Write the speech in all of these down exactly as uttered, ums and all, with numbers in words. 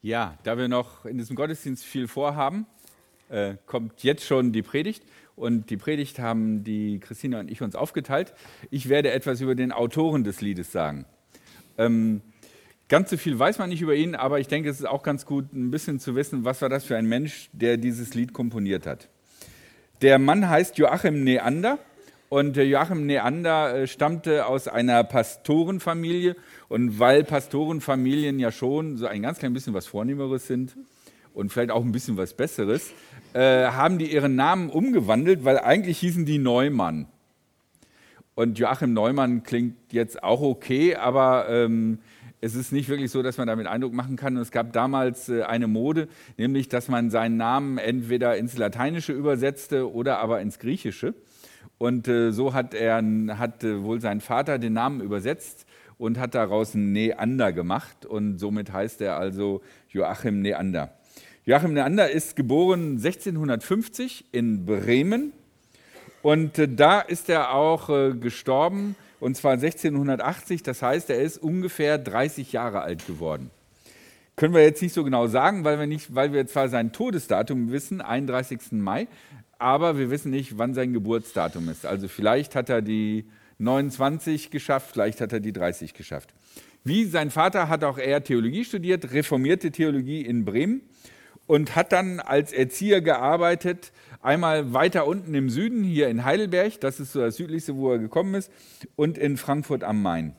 Ja, da wir noch in diesem Gottesdienst viel vorhaben, äh, kommt jetzt schon die Predigt. Und die Predigt haben die Christina und ich uns aufgeteilt. Ich werde etwas über den Autoren des Liedes sagen. Ähm, ganz so viel weiß man nicht über ihn, aber ich denke, es ist auch ganz gut, ein bisschen zu wissen, was war das für ein Mensch, der dieses Lied komponiert hat. Der Mann heißt Joachim Neander. Und Joachim Neander stammte aus einer Pastorenfamilie. Und weil Pastorenfamilien ja schon so ein ganz klein bisschen was Vornehmeres sind und vielleicht auch ein bisschen was Besseres, äh, haben die ihren Namen umgewandelt, weil eigentlich hießen die Neumann. Und Joachim Neumann klingt jetzt auch okay, aber ähm, es ist nicht wirklich so, dass man damit Eindruck machen kann. Und es gab damals äh, eine Mode, nämlich, dass man seinen Namen entweder ins Lateinische übersetzte oder aber ins Griechische. Und äh, so hat er hat äh, wohl sein Vater den Namen übersetzt und hat daraus einen Neander gemacht. Und somit heißt er also Joachim Neander. Joachim Neander ist geboren sechzehnhundertfünfzig in Bremen. Und äh, da ist er auch äh, gestorben, und zwar sechzehnhundertachtzig. Das heißt, er ist ungefähr dreißig Jahre alt geworden. Können wir jetzt nicht so genau sagen, weil wir, nicht, weil wir zwar sein Todesdatum wissen, einunddreißigsten Mai, aber wir wissen nicht, wann sein Geburtsdatum ist. Also vielleicht hat er die neunundzwanzig geschafft, vielleicht hat er die dreißig geschafft. Wie sein Vater hat auch er Theologie studiert, reformierte Theologie in Bremen und hat dann als Erzieher gearbeitet, einmal weiter unten im Süden, hier in Heidelberg, das ist so das südlichste, wo er gekommen ist, und in Frankfurt am Main.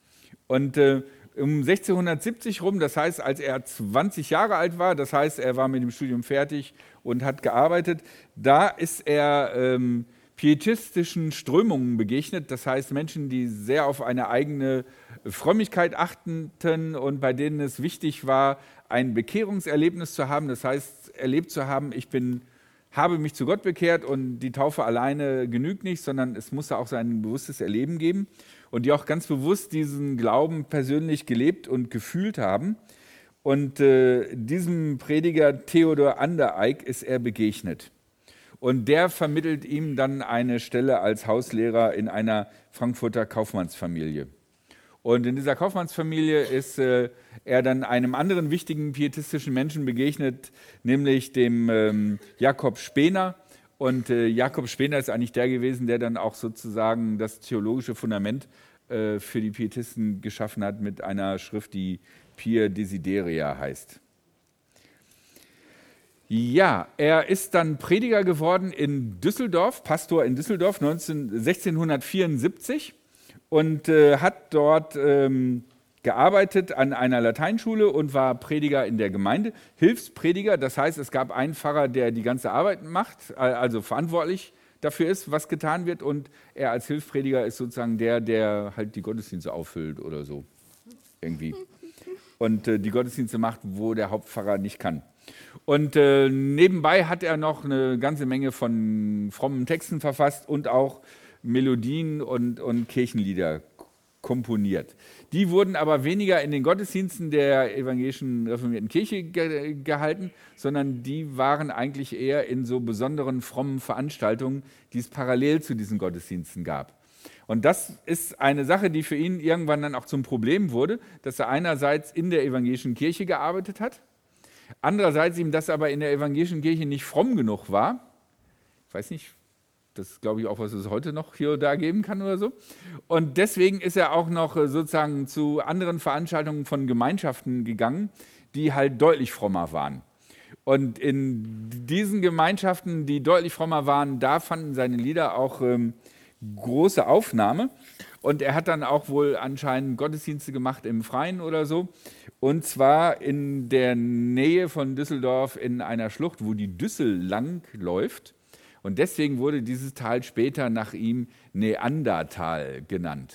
Und äh, um sechzehnhundertsiebzig rum, das heißt, als er zwanzig Jahre alt war, das heißt, er war mit dem Studium fertig und hat gearbeitet, da ist er ähm, pietistischen Strömungen begegnet, das heißt Menschen, die sehr auf eine eigene Frömmigkeit achteten und bei denen es wichtig war, ein Bekehrungserlebnis zu haben, das heißt, erlebt zu haben, ich bin, habe mich zu Gott bekehrt und die Taufe alleine genügt nicht, sondern es muss auch sein bewusstes Erleben geben. Und die auch ganz bewusst diesen Glauben persönlich gelebt und gefühlt haben. Und äh, diesem Prediger Theodor Anderegg ist er begegnet. Und der vermittelt ihm dann eine Stelle als Hauslehrer in einer Frankfurter Kaufmannsfamilie. Und in dieser Kaufmannsfamilie ist äh, er dann einem anderen wichtigen pietistischen Menschen begegnet, nämlich dem ähm, Jakob Spener. Und äh, Jakob Spener ist eigentlich der gewesen, der dann auch sozusagen das theologische Fundament äh, für die Pietisten geschaffen hat mit einer Schrift, die Pia Desideria heißt. Ja, er ist dann Prediger geworden in Düsseldorf, Pastor in Düsseldorf sechzehnhundertvierundsiebzig und äh, hat dort ähm, gearbeitet an einer Lateinschule und war Prediger in der Gemeinde, Hilfsprediger, das heißt, es gab einen Pfarrer, der die ganze Arbeit macht, also verantwortlich dafür ist, was getan wird, und er als Hilfsprediger ist sozusagen der, der halt die Gottesdienste auffüllt oder so, irgendwie. Und äh, die Gottesdienste macht, wo der Hauptpfarrer nicht kann. Und äh, nebenbei hat er noch eine ganze Menge von frommen Texten verfasst und auch Melodien und, und Kirchenlieder komponiert. Die wurden aber weniger in den Gottesdiensten der evangelischen reformierten Kirche ge- gehalten, sondern die waren eigentlich eher in so besonderen frommen Veranstaltungen, die es parallel zu diesen Gottesdiensten gab. Und das ist eine Sache, die für ihn irgendwann dann auch zum Problem wurde, dass er einerseits in der evangelischen Kirche gearbeitet hat, andererseits ihm das aber in der evangelischen Kirche nicht fromm genug war. Ich weiß nicht, das ist, glaube ich, auch, was es heute noch hier oder da geben kann oder so. Und deswegen ist er auch noch sozusagen zu anderen Veranstaltungen von Gemeinschaften gegangen, die halt deutlich frommer waren. Und in diesen Gemeinschaften, die deutlich frommer waren, da fanden seine Lieder auch ähm, große Aufnahme. Und er hat dann auch wohl anscheinend Gottesdienste gemacht im Freien oder so. Und zwar in der Nähe von Düsseldorf in einer Schlucht, wo die Düssel lang läuft. Und deswegen wurde dieses Tal später nach ihm Neandertal genannt.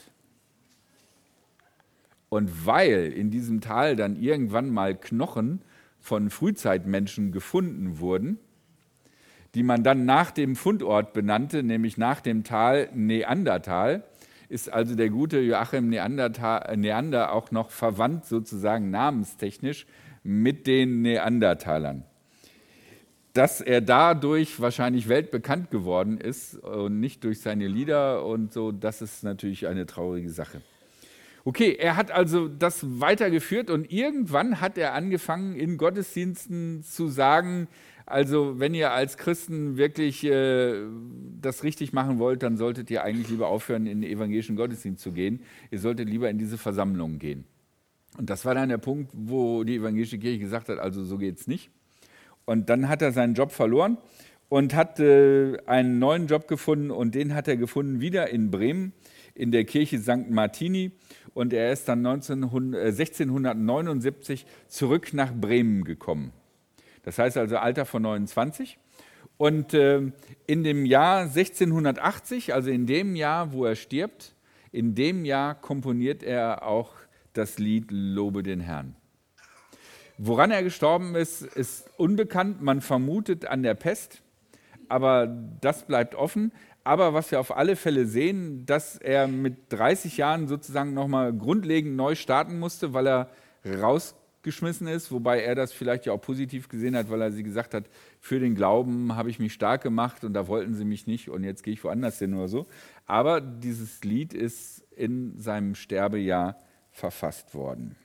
Und weil in diesem Tal dann irgendwann mal Knochen von Frühzeitmenschen gefunden wurden, die man dann nach dem Fundort benannte, nämlich nach dem Tal Neandertal, ist also der gute Joachim Neandertal, Neander auch noch verwandt, sozusagen namenstechnisch, mit den Neandertalern. Dass er dadurch wahrscheinlich weltbekannt geworden ist und nicht durch seine Lieder und so, das ist natürlich eine traurige Sache. Okay, er hat also das weitergeführt und irgendwann hat er angefangen, in Gottesdiensten zu sagen, also wenn ihr als Christen wirklich äh, das richtig machen wollt, dann solltet ihr eigentlich lieber aufhören, in den evangelischen Gottesdienst zu gehen. Ihr solltet lieber in diese Versammlungen gehen. Und das war dann der Punkt, wo die evangelische Kirche gesagt hat, also so geht's nicht. Und dann hat er seinen Job verloren und hat äh, einen neuen Job gefunden und den hat er gefunden wieder in Bremen, in der Kirche Sankt Martini. Und er ist dann sechzehnhundertneunundsiebzig zurück nach Bremen gekommen. Das heißt also Alter von neunundzwanzig. Und äh, in dem Jahr sechzehnhundertachtzig, also in dem Jahr, wo er stirbt, in dem Jahr komponiert er auch das Lied Lobe den Herrn. Woran er gestorben ist, ist unbekannt. Man vermutet an der Pest, aber das bleibt offen. Aber was wir auf alle Fälle sehen, dass er mit dreißig Jahren sozusagen nochmal grundlegend neu starten musste, weil er rausgeschmissen ist, wobei er das vielleicht ja auch positiv gesehen hat, weil er sie gesagt hat, für den Glauben habe ich mich stark gemacht und da wollten sie mich nicht und jetzt gehe ich woanders hin oder so. Aber dieses Lied ist in seinem Sterbejahr verfasst worden.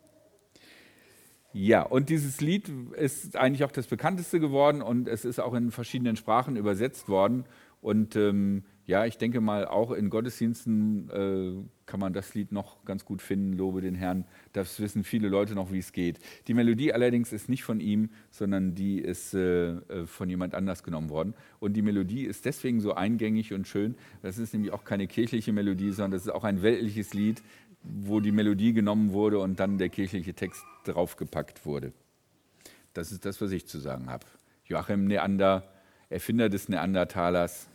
Ja, und dieses Lied ist eigentlich auch das bekannteste geworden und es ist auch in verschiedenen Sprachen übersetzt worden. Und ähm, ja, ich denke mal, auch in Gottesdiensten äh, kann man das Lied noch ganz gut finden, Lobe den Herrn. Das wissen viele Leute noch, wie es geht. Die Melodie allerdings ist nicht von ihm, sondern die ist äh, von jemand anders genommen worden. Und die Melodie ist deswegen so eingängig und schön. Das ist nämlich auch keine kirchliche Melodie, sondern das ist auch ein weltliches Lied, wo die Melodie genommen wurde und dann der kirchliche Text draufgepackt wurde. Das ist das, was ich zu sagen habe. Joachim Neander, Erfinder des Neandertalers,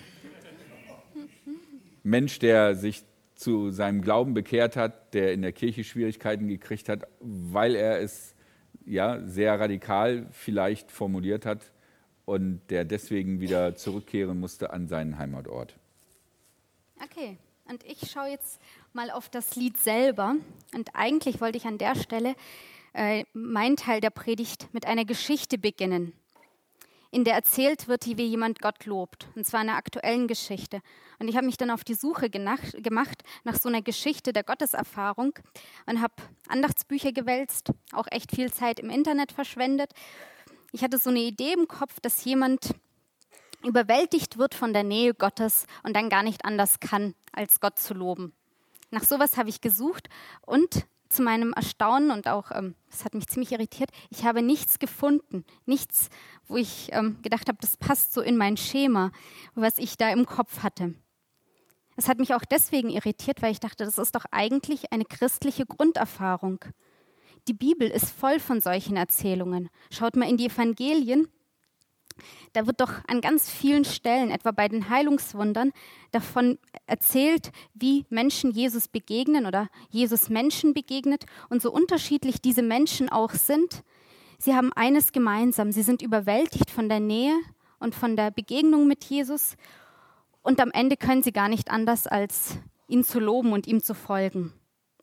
Mensch, der sich zu seinem Glauben bekehrt hat, der in der Kirche Schwierigkeiten gekriegt hat, weil er es ja sehr radikal vielleicht formuliert hat und der deswegen wieder zurückkehren musste an seinen Heimatort. Okay, und ich schaue jetzt mal auf das Lied selber. Und eigentlich wollte ich an der Stelle äh, meinen Teil der Predigt mit einer Geschichte beginnen, in der erzählt wird, wie jemand Gott lobt, und zwar einer aktuellen Geschichte. Und ich habe mich dann auf die Suche genach, gemacht nach so einer Geschichte der Gotteserfahrung und habe Andachtsbücher gewälzt, auch echt viel Zeit im Internet verschwendet. Ich hatte so eine Idee im Kopf, dass jemand überwältigt wird von der Nähe Gottes und dann gar nicht anders kann, als Gott zu loben. Nach sowas habe ich gesucht und zu meinem Erstaunen und auch, ähm, das hat mich ziemlich irritiert, ich habe nichts gefunden, nichts, wo ich ähm, gedacht habe, das passt so in mein Schema, was ich da im Kopf hatte. Es hat mich auch deswegen irritiert, weil ich dachte, das ist doch eigentlich eine christliche Grunderfahrung. Die Bibel ist voll von solchen Erzählungen. Schaut mal in die Evangelien, da wird doch an ganz vielen Stellen, etwa bei den Heilungswundern, davon erzählt, wie Menschen Jesus begegnen oder Jesus Menschen begegnet. Und so unterschiedlich diese Menschen auch sind, sie haben eines gemeinsam. Sie sind überwältigt von der Nähe und von der Begegnung mit Jesus. Und am Ende können sie gar nicht anders, als ihn zu loben und ihm zu folgen.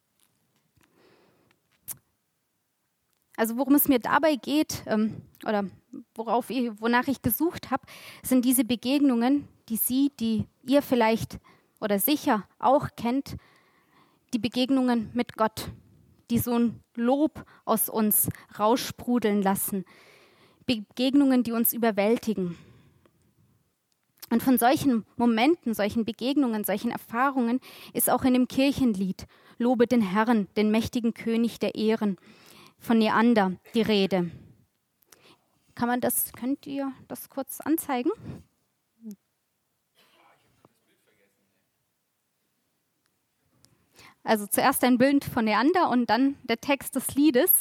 Also worum es mir dabei geht, ähm, oder worauf ich, wonach ich gesucht habe, sind diese Begegnungen, die Sie, die ihr vielleicht oder sicher auch kennt, die Begegnungen mit Gott, die so ein Lob aus uns raussprudeln lassen, Begegnungen, die uns überwältigen. Und von solchen Momenten, solchen Begegnungen, solchen Erfahrungen ist auch in dem Kirchenlied Lobe den Herrn, den mächtigen König der Ehren, von Neander die Rede. Kann man das, könnt ihr das kurz anzeigen? Also zuerst ein Bild von Neander und dann der Text des Liedes.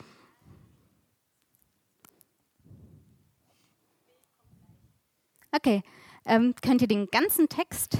Okay, ähm, könnt ihr den ganzen Text?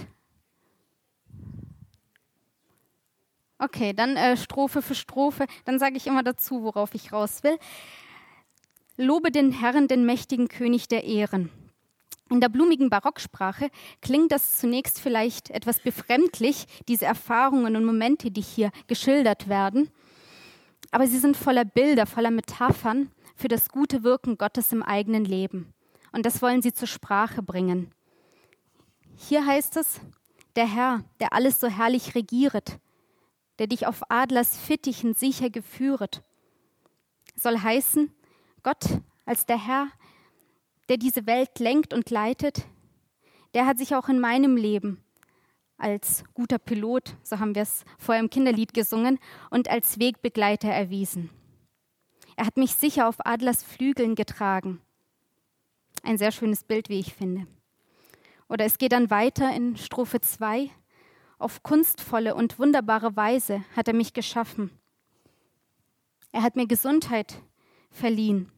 Okay, dann äh, Strophe für Strophe. Dann sage ich immer dazu, worauf ich raus will. Lobe den Herrn, den mächtigen König der Ehren. In der blumigen Barocksprache klingt das zunächst vielleicht etwas befremdlich, diese Erfahrungen und Momente, die hier geschildert werden. Aber sie sind voller Bilder, voller Metaphern für das gute Wirken Gottes im eigenen Leben. Und das wollen sie zur Sprache bringen. Hier heißt es, der Herr, der alles so herrlich regieret, der dich auf Adlers Fittichen sicher geführet. Soll heißen, Gott als der Herr, der diese Welt lenkt und leitet, der hat sich auch in meinem Leben als guter Pilot, so haben wir es vorher im Kinderlied gesungen, und als Wegbegleiter erwiesen. Er hat mich sicher auf Adlers Flügeln getragen. Ein sehr schönes Bild, wie ich finde. Oder es geht dann weiter in Strophe zwei. Auf kunstvolle und wunderbare Weise hat er mich geschaffen. Er hat mir Gesundheit verliehen.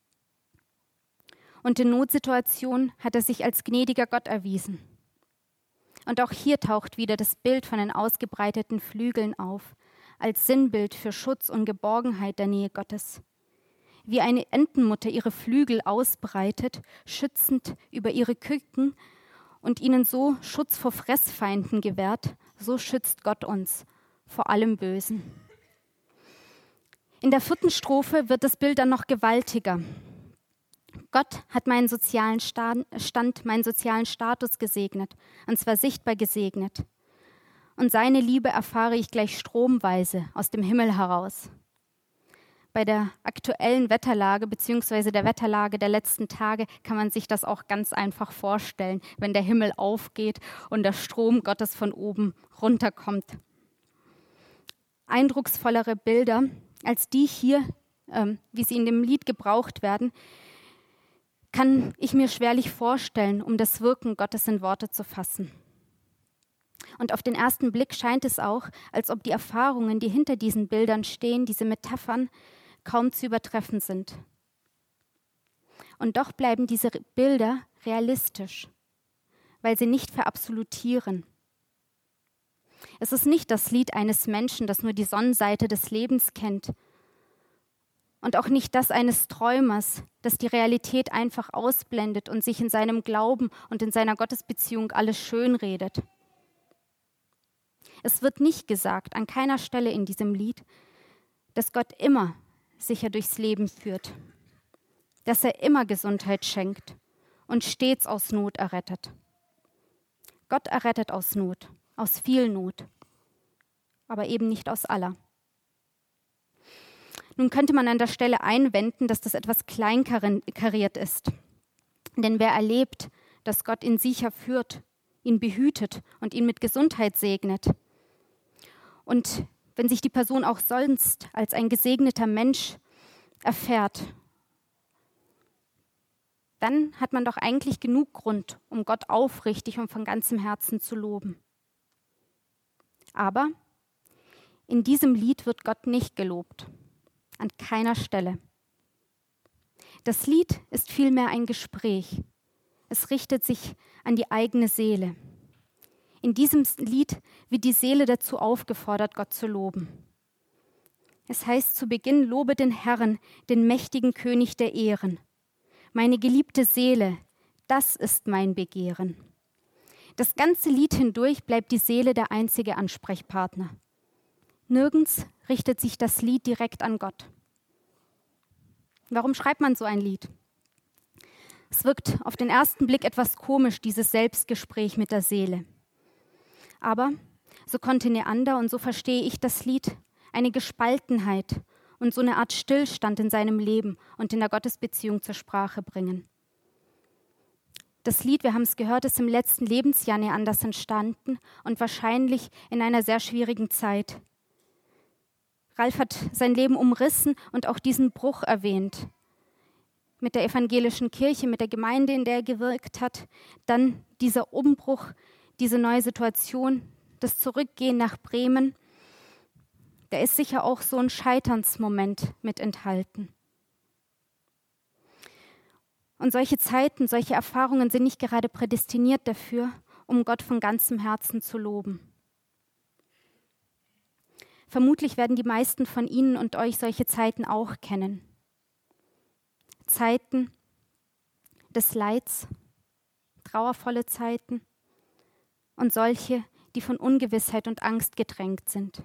Und in Notsituationen hat er sich als gnädiger Gott erwiesen. Und auch hier taucht wieder das Bild von den ausgebreiteten Flügeln auf, als Sinnbild für Schutz und Geborgenheit der Nähe Gottes. Wie eine Entenmutter ihre Flügel ausbreitet, schützend über ihre Küken und ihnen so Schutz vor Fressfeinden gewährt, so schützt Gott uns vor allem Bösen. In der vierten Strophe wird das Bild dann noch gewaltiger. Gott hat meinen sozialen Stand, meinen sozialen Status gesegnet, und zwar sichtbar gesegnet. Und seine Liebe erfahre ich gleich stromweise aus dem Himmel heraus. Bei der aktuellen Wetterlage bzw. der Wetterlage der letzten Tage kann man sich das auch ganz einfach vorstellen, wenn der Himmel aufgeht und der Strom Gottes von oben runterkommt. Eindrucksvollere Bilder als die hier, ähm, wie sie in dem Lied gebraucht werden, kann ich mir schwerlich vorstellen, um das Wirken Gottes in Worte zu fassen. Und auf den ersten Blick scheint es auch, als ob die Erfahrungen, die hinter diesen Bildern stehen, diese Metaphern, kaum zu übertreffen sind. Und doch bleiben diese Bilder realistisch, weil sie nicht verabsolutieren. Es ist nicht das Lied eines Menschen, das nur die Sonnenseite des Lebens kennt, und auch nicht das eines Träumers, das die Realität einfach ausblendet und sich in seinem Glauben und in seiner Gottesbeziehung alles schönredet. Es wird nicht gesagt, an keiner Stelle in diesem Lied, dass Gott immer sicher durchs Leben führt, dass er immer Gesundheit schenkt und stets aus Not errettet. Gott errettet aus Not, aus viel Not, aber eben nicht aus aller. Nun könnte man an der Stelle einwenden, dass das etwas kleinkariert ist. Denn wer erlebt, dass Gott ihn sicher führt, ihn behütet und ihn mit Gesundheit segnet, und wenn sich die Person auch sonst als ein gesegneter Mensch erfährt, dann hat man doch eigentlich genug Grund, um Gott aufrichtig und von ganzem Herzen zu loben. Aber in diesem Lied wird Gott nicht gelobt. An keiner Stelle. Das Lied ist vielmehr ein Gespräch. Es richtet sich an die eigene Seele. In diesem Lied wird die Seele dazu aufgefordert, Gott zu loben. Es heißt zu Beginn, lobe den Herrn, den mächtigen König der Ehren. Meine geliebte Seele, das ist mein Begehren. Das ganze Lied hindurch bleibt die Seele der einzige Ansprechpartner. Nirgends richtet sich das Lied direkt an Gott. Warum schreibt man so ein Lied? Es wirkt auf den ersten Blick etwas komisch, dieses Selbstgespräch mit der Seele. Aber so konnte Neander, und so verstehe ich das Lied, eine Gespaltenheit und so eine Art Stillstand in seinem Leben und in der Gottesbeziehung zur Sprache bringen. Das Lied, wir haben es gehört, ist im letzten Lebensjahr Neanders entstanden und wahrscheinlich in einer sehr schwierigen Zeit. Ralf hat sein Leben umrissen und auch diesen Bruch erwähnt. Mit der evangelischen Kirche, mit der Gemeinde, in der er gewirkt hat. Dann dieser Umbruch, diese neue Situation, das Zurückgehen nach Bremen. Da ist sicher auch so ein Scheiternsmoment mit enthalten. Und solche Zeiten, solche Erfahrungen sind nicht gerade prädestiniert dafür, um Gott von ganzem Herzen zu loben. Vermutlich werden die meisten von Ihnen und euch solche Zeiten auch kennen. Zeiten des Leids, trauervolle Zeiten und solche, die von Ungewissheit und Angst gedrängt sind.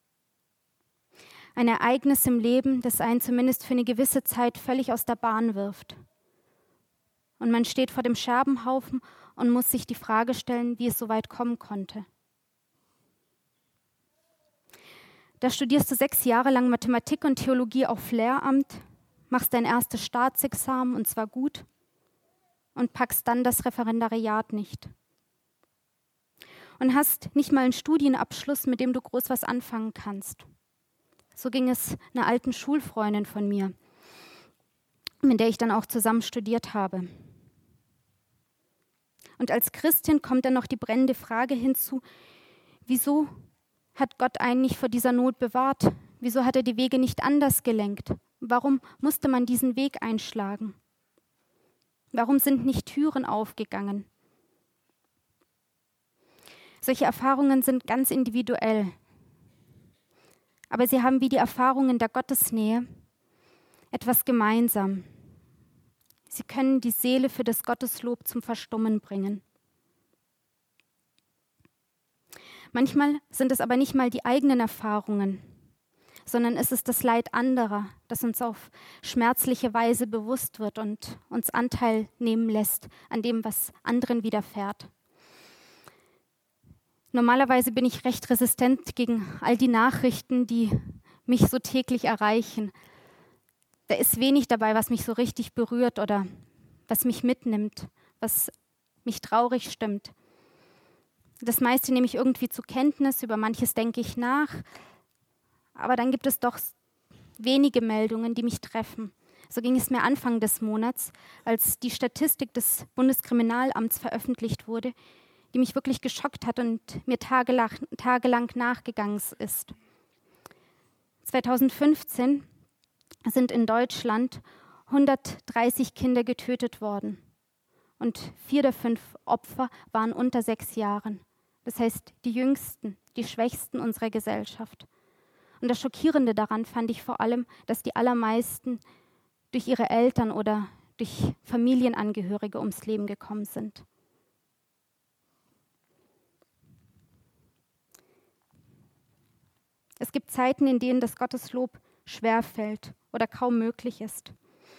Ein Ereignis im Leben, das einen zumindest für eine gewisse Zeit völlig aus der Bahn wirft. Und man steht vor dem Scherbenhaufen und muss sich die Frage stellen, wie es so weit kommen konnte. Da studierst du sechs Jahre lang Mathematik und Theologie auf Lehramt, machst dein erstes Staatsexamen und zwar gut und packst dann das Referendariat nicht. Und hast nicht mal einen Studienabschluss, mit dem du groß was anfangen kannst. So ging es einer alten Schulfreundin von mir, mit der ich dann auch zusammen studiert habe. Und als Christin kommt dann noch die brennende Frage hinzu, wieso hat Gott einen nicht vor dieser Not bewahrt? Wieso hat er die Wege nicht anders gelenkt? Warum musste man diesen Weg einschlagen? Warum sind nicht Türen aufgegangen? Solche Erfahrungen sind ganz individuell. Aber sie haben wie die Erfahrungen der Gottesnähe etwas gemeinsam. Sie können die Seele für das Gotteslob zum Verstummen bringen. Manchmal sind es aber nicht mal die eigenen Erfahrungen, sondern es ist das Leid anderer, das uns auf schmerzliche Weise bewusst wird und uns Anteil nehmen lässt an dem, was anderen widerfährt. Normalerweise bin ich recht resistent gegen all die Nachrichten, die mich so täglich erreichen. Da ist wenig dabei, was mich so richtig berührt oder was mich mitnimmt, was mich traurig stimmt. Das meiste nehme ich irgendwie zur Kenntnis, über manches denke ich nach, aber dann gibt es doch wenige Meldungen, die mich treffen. So ging es mir Anfang des Monats, als die Statistik des Bundeskriminalamts veröffentlicht wurde, die mich wirklich geschockt hat und mir tagelang, tagelang nachgegangen ist. zweitausendfünfzehn sind in Deutschland hundertdreißig Kinder getötet worden und vier der fünf Opfer waren unter sechs Jahren. Das heißt, die Jüngsten, die Schwächsten unserer Gesellschaft. Und das Schockierende daran fand ich vor allem, dass die allermeisten durch ihre Eltern oder durch Familienangehörige ums Leben gekommen sind. Es gibt Zeiten, in denen das Gotteslob schwerfällt oder kaum möglich ist.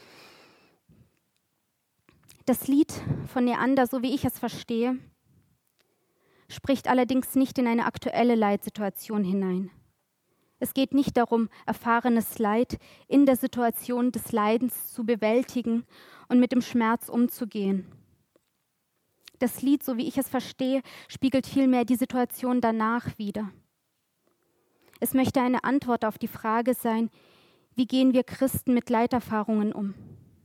Das Lied von Neander, so wie ich es verstehe, spricht allerdings nicht in eine aktuelle Leitsituation hinein. Es geht nicht darum, erfahrenes Leid in der Situation des Leidens zu bewältigen und mit dem Schmerz umzugehen. Das Lied, so wie ich es verstehe, spiegelt vielmehr die Situation danach wider. Es möchte eine Antwort auf die Frage sein, wie gehen wir Christen mit Leiterfahrungen um?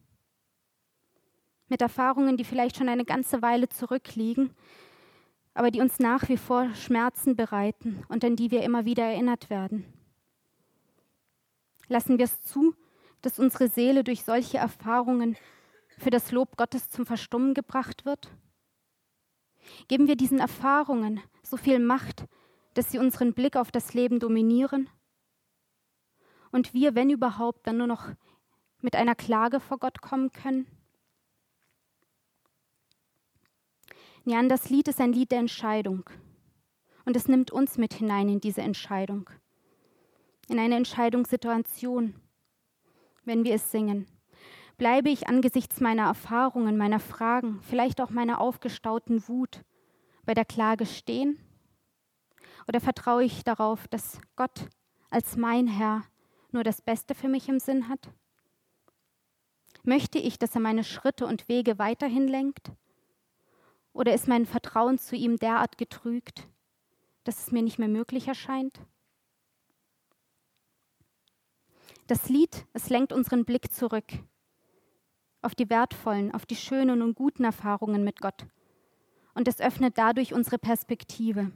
Mit Erfahrungen, die vielleicht schon eine ganze Weile zurückliegen, aber die uns nach wie vor Schmerzen bereiten und an die wir immer wieder erinnert werden. Lassen wir es zu, dass unsere Seele durch solche Erfahrungen für das Lob Gottes zum Verstummen gebracht wird? Geben wir diesen Erfahrungen so viel Macht, dass sie unseren Blick auf das Leben dominieren? Und wir, wenn überhaupt, dann nur noch mit einer Klage vor Gott kommen können? Neanders Lied ist ein Lied der Entscheidung. Und es nimmt uns mit hinein in diese Entscheidung. In eine Entscheidungssituation, wenn wir es singen. Bleibe ich angesichts meiner Erfahrungen, meiner Fragen, vielleicht auch meiner aufgestauten Wut bei der Klage stehen? Oder vertraue ich darauf, dass Gott als mein Herr nur das Beste für mich im Sinn hat? Möchte ich, dass er meine Schritte und Wege weiterhin lenkt? Oder ist mein Vertrauen zu ihm derart getrügt, dass es mir nicht mehr möglich erscheint? Das Lied, es lenkt unseren Blick zurück auf die wertvollen, auf die schönen und guten Erfahrungen mit Gott. Und es öffnet dadurch unsere Perspektive.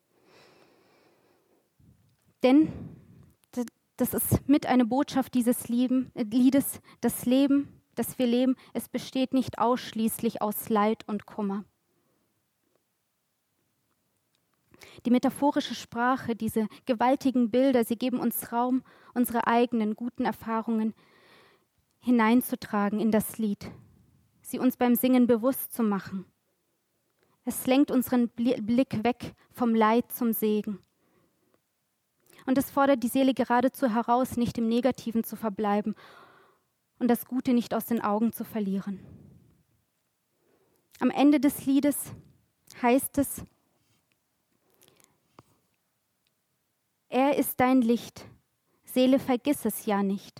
Denn das ist mit eine Botschaft dieses Liedes, das Leben, das wir leben, es besteht nicht ausschließlich aus Leid und Kummer. Die metaphorische Sprache, diese gewaltigen Bilder, sie geben uns Raum, unsere eigenen guten Erfahrungen hineinzutragen in das Lied, sie uns beim Singen bewusst zu machen. Es lenkt unseren Blick weg vom Leid zum Segen. Und es fordert die Seele geradezu heraus, nicht im Negativen zu verbleiben und das Gute nicht aus den Augen zu verlieren. Am Ende des Liedes heißt es, Er ist dein Licht. Seele, vergiss es ja nicht.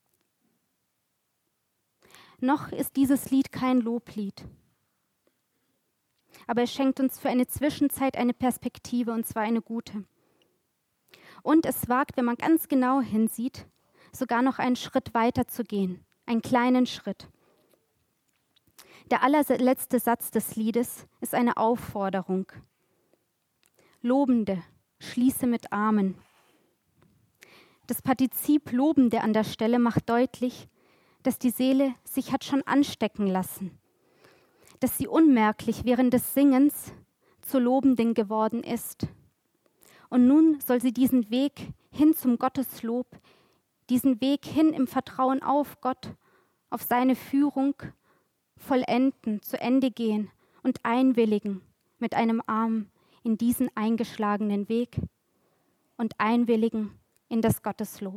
Noch ist dieses Lied kein Loblied. Aber es schenkt uns für eine Zwischenzeit eine Perspektive, und zwar eine gute. Und es wagt, wenn man ganz genau hinsieht, sogar noch einen Schritt weiter zu gehen, einen kleinen Schritt. Der allerletzte Satz des Liedes ist eine Aufforderung. Lobende, schließe mit Amen. Das Partizip Lobende an der Stelle macht deutlich, dass die Seele sich hat schon anstecken lassen, dass sie unmerklich während des Singens zur Lobenden geworden ist. Und nun soll sie diesen Weg hin zum Gotteslob, diesen Weg hin im Vertrauen auf Gott, auf seine Führung vollenden, zu Ende gehen und einwilligen mit einem Arm in diesen eingeschlagenen Weg und einwilligen in das Gotteslob.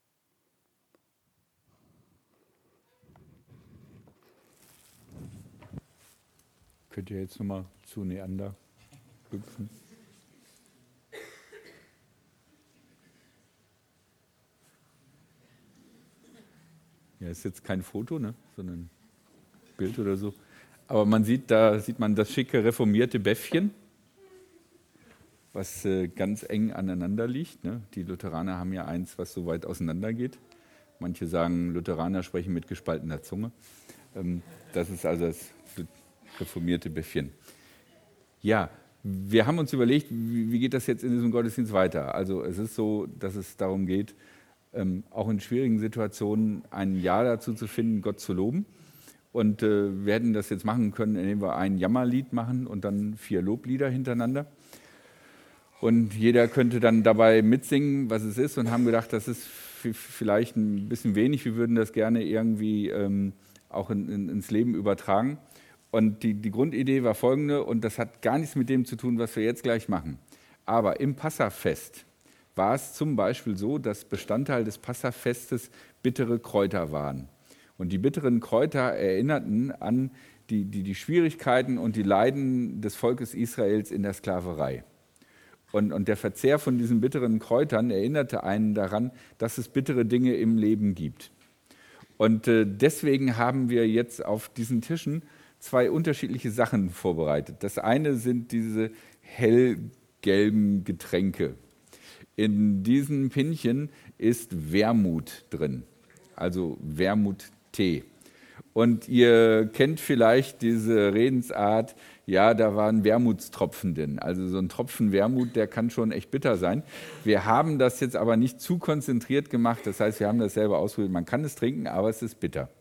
Könnt ihr jetzt nochmal zu Neander hüpfen? Ja, ist jetzt kein Foto, ne, sondern ein Bild oder so. Aber man sieht, da sieht man das schicke reformierte Bäffchen, was äh, ganz eng aneinander liegt. Ne? Die Lutheraner haben ja eins, was so weit auseinander geht. Manche sagen, Lutheraner sprechen mit gespaltener Zunge. Ähm, das ist also das reformierte Bäffchen. Ja, wir haben uns überlegt, wie, wie geht das jetzt in diesem Gottesdienst weiter? Also es ist so, dass es darum geht, ähm, auch in schwierigen Situationen ein Ja dazu zu finden, Gott zu loben. Und äh, wir hätten das jetzt machen können, indem wir ein Jammerlied machen und dann vier Loblieder hintereinander. Und jeder könnte dann dabei mitsingen, was es ist, und haben gedacht, das ist f- vielleicht ein bisschen wenig. Wir würden das gerne irgendwie ähm, auch in, in, ins Leben übertragen. Und die, die Grundidee war folgende, und das hat gar nichts mit dem zu tun, was wir jetzt gleich machen. Aber im Passafest war es zum Beispiel so, dass Bestandteil des Passafestes bittere Kräuter waren. Und die bitteren Kräuter erinnerten an die, die, die Schwierigkeiten und die Leiden des Volkes Israels in der Sklaverei. Und, und der Verzehr von diesen bitteren Kräutern erinnerte einen daran, dass es bittere Dinge im Leben gibt. Und äh, deswegen haben wir jetzt auf diesen Tischen zwei unterschiedliche Sachen vorbereitet. Das eine sind diese hellgelben Getränke. In diesen Pinchen ist Wermut drin, also Wermuttee. Und ihr kennt vielleicht diese Redensart, ja, da waren Wermutstropfen drin. Also so ein Tropfen Wermut, der kann schon echt bitter sein. Wir haben das jetzt aber nicht zu konzentriert gemacht, das heißt, wir haben das selber ausprobiert. Man kann es trinken, aber es ist bitter.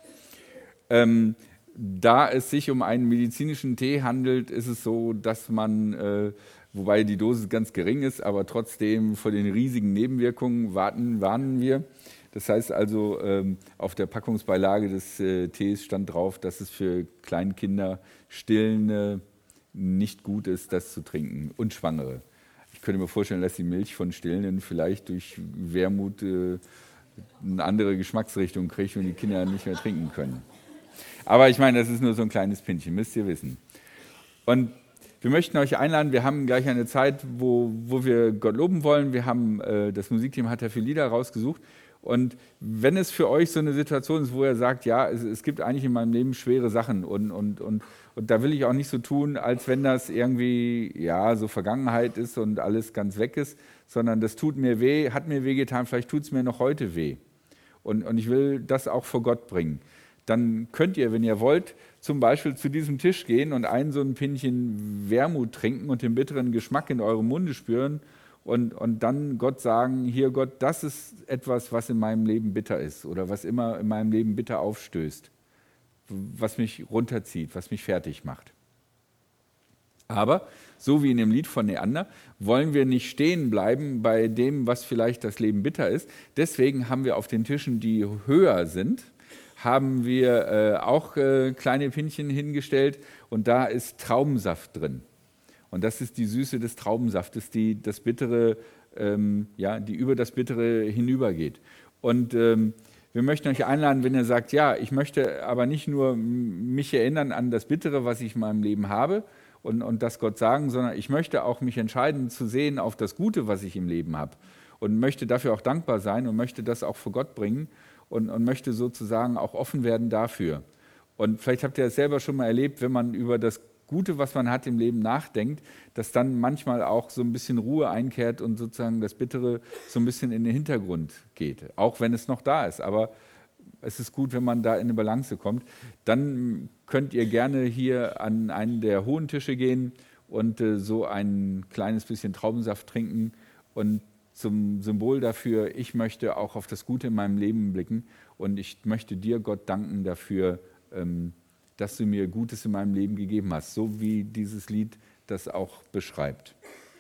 Ähm, Da es sich um einen medizinischen Tee handelt, ist es so, dass man, äh, wobei die Dosis ganz gering ist, aber trotzdem vor den riesigen Nebenwirkungen warten, warnen wir. Das heißt also, ähm, auf der Packungsbeilage des äh, Tees stand drauf, dass es für Kleinkinder, Stillende nicht gut ist, das zu trinken, und Schwangere. Ich könnte mir vorstellen, dass die Milch von Stillenden vielleicht durch Wermut äh, eine andere Geschmacksrichtung kriegt und die Kinder nicht mehr trinken können. Aber ich meine, das ist nur so ein kleines Pinchen, müsst ihr wissen. Und wir möchten euch einladen, wir haben gleich eine Zeit, wo, wo wir Gott loben wollen. Wir haben, äh, das Musikteam hat ja viele Lieder rausgesucht. Und wenn es für euch so eine Situation ist, wo ihr sagt, ja, es, es gibt eigentlich in meinem Leben schwere Sachen und, und, und, und da will ich auch nicht so tun, als wenn das irgendwie ja, so Vergangenheit ist und alles ganz weg ist, sondern das tut mir weh, hat mir wehgetan, vielleicht tut es mir noch heute weh. Und, und ich will das auch vor Gott bringen. Dann könnt ihr, wenn ihr wollt, zum Beispiel zu diesem Tisch gehen und ein so ein Pinchen Wermut trinken und den bitteren Geschmack in eurem Munde spüren und, und dann Gott sagen, hier Gott, das ist etwas, was in meinem Leben bitter ist oder was immer in meinem Leben bitter aufstößt, was mich runterzieht, was mich fertig macht. Aber, so wie in dem Lied von Neander, wollen wir nicht stehen bleiben bei dem, was vielleicht das Leben bitter ist. Deswegen haben wir auf den Tischen, die höher sind, haben wir äh, auch äh, kleine Pinchen hingestellt und da ist Traubensaft drin. Und das ist die Süße des Traubensaftes, die das Bittere, ähm, ja, die über das Bittere hinübergeht. Und ähm, wir möchten euch einladen, wenn ihr sagt, ja, ich möchte aber nicht nur mich erinnern an das Bittere, was ich in meinem Leben habe und, und das Gott sagen, sondern ich möchte auch mich entscheiden zu sehen auf das Gute, was ich im Leben habe und möchte dafür auch dankbar sein und möchte das auch vor Gott bringen und, und möchte sozusagen auch offen werden dafür. Und vielleicht habt ihr das selber schon mal erlebt, wenn man über das Gute, was man hat im Leben, nachdenkt, dass dann manchmal auch so ein bisschen Ruhe einkehrt und sozusagen das Bittere so ein bisschen in den Hintergrund geht, auch wenn es noch da ist. Aber es ist gut, wenn man da in eine Balance kommt. Dann könnt ihr gerne hier an einen der hohen Tische gehen und äh, so ein kleines bisschen Traubensaft trinken und zum Symbol dafür, ich möchte auch auf das Gute in meinem Leben blicken und ich möchte dir, Gott, danken dafür, ähm, dass du mir Gutes in meinem Leben gegeben hast, so wie dieses Lied das auch beschreibt.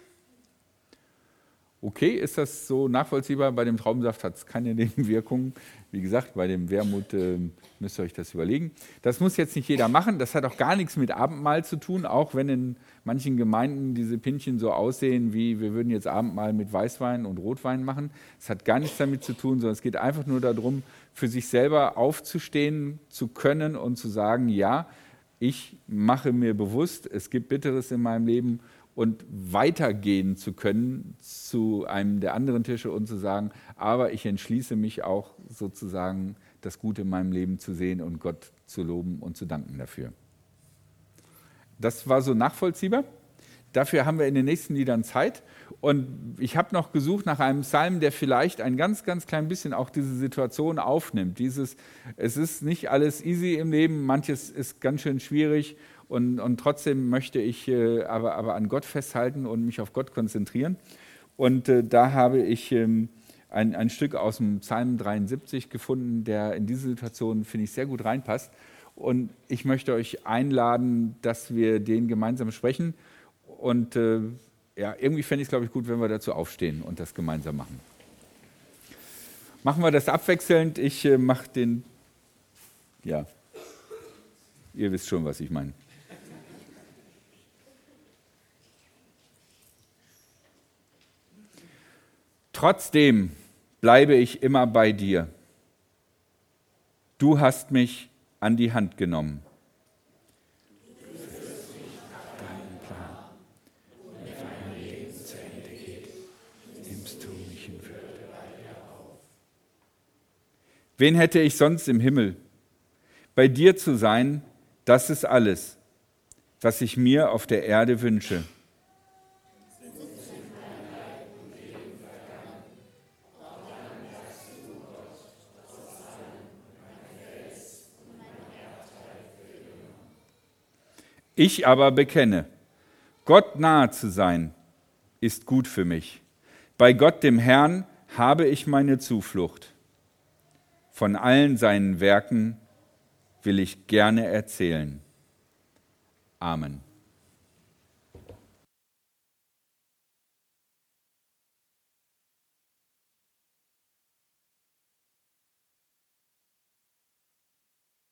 Okay, ist das so nachvollziehbar? Bei dem Traubensaft hat es keine Nebenwirkungen. Wie gesagt, bei dem Wermut äh, müsst ihr euch das überlegen. Das muss jetzt nicht jeder machen. Das hat auch gar nichts mit Abendmahl zu tun, auch wenn in manchen Gemeinden diese Pinchen so aussehen, wie wir würden jetzt Abendmahl mit Weißwein und Rotwein machen. Das hat gar nichts damit zu tun, sondern es geht einfach nur darum, für sich selber aufzustehen zu können und zu sagen, ja, ich mache mir bewusst, es gibt Bitteres in meinem Leben, und weitergehen zu können zu einem der anderen Tische und zu sagen, aber ich entschließe mich auch sozusagen, das Gute in meinem Leben zu sehen und Gott zu loben und zu danken dafür. Das war so nachvollziehbar. Dafür haben wir in den nächsten Liedern Zeit. Und ich habe noch gesucht nach einem Psalm, der vielleicht ein ganz, ganz klein bisschen auch diese Situation aufnimmt. Dieses, es ist nicht alles easy im Leben, manches ist ganz schön schwierig. Und, und trotzdem möchte ich äh, aber, aber an Gott festhalten und mich auf Gott konzentrieren. Und äh, da habe ich ähm, ein, ein Stück aus dem Psalm dreiundsiebzig gefunden, der in diese Situation, finde ich, sehr gut reinpasst. Und ich möchte euch einladen, dass wir den gemeinsam sprechen. Und äh, ja, irgendwie fände ich es, glaube ich, gut, wenn wir dazu aufstehen und das gemeinsam machen. Machen wir das abwechselnd. Ich äh, mache den, ja, ihr wisst schon, was ich meine. Trotzdem bleibe ich immer bei dir. Du hast mich an die Hand genommen. Du führst mich nach deinem Plan. Wenn mein Leben zu Ende geht, nimmst du mich in Würde bei dir auf. Wen hätte ich sonst im Himmel? Bei dir zu sein, das ist alles, was ich mir auf der Erde wünsche. Ich aber bekenne, Gott nahe zu sein, ist gut für mich. Bei Gott, dem Herrn, habe ich meine Zuflucht. Von allen seinen Werken will ich gerne erzählen. Amen.